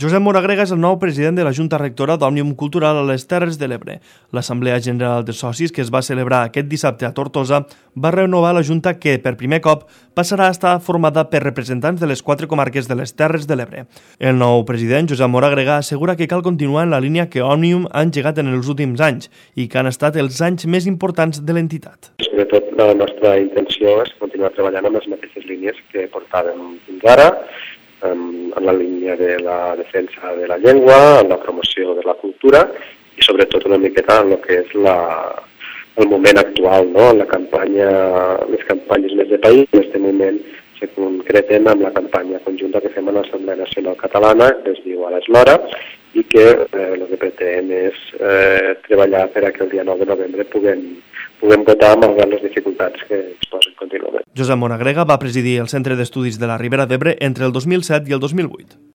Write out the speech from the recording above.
Josep Moragrega és el nou president de la Junta Rectora d'Òmnium Cultural a les Terres de l'Ebre. L'Assemblea General de Socis, que es va celebrar aquest dissabte a Tortosa, va renovar la Junta que, per primer cop, passarà a estar formada per representants de les 4 comarques de les Terres de l'Ebre. El nou president, Josep Moragrega, assegura que cal continuar en la línia que Òmnium ha engegat en els últims anys i que han estat els anys més importants de l'entitat. Sobretot, la nostra intenció és continuar treballant amb les mateixes línies que portàvem fins ara, en la línia de la defensa de la llengua, en la promoció de la cultura i sobretot una miqueta en el que és el moment actual, no? Les campanyes més de país. En aquest moment se concreten amb la campanya conjunta que fem a l'Assemblea Nacional Catalana, que es diu Ara és l'hora, i que el que pretén és treballar per a que el dia 9 de novembre puguem votar malgrat les dificultats que es posen contínuament. Josep Moragrega va presidir el Centre d'Estudis de la Ribera d'Ebre entre el 2007 i el 2008.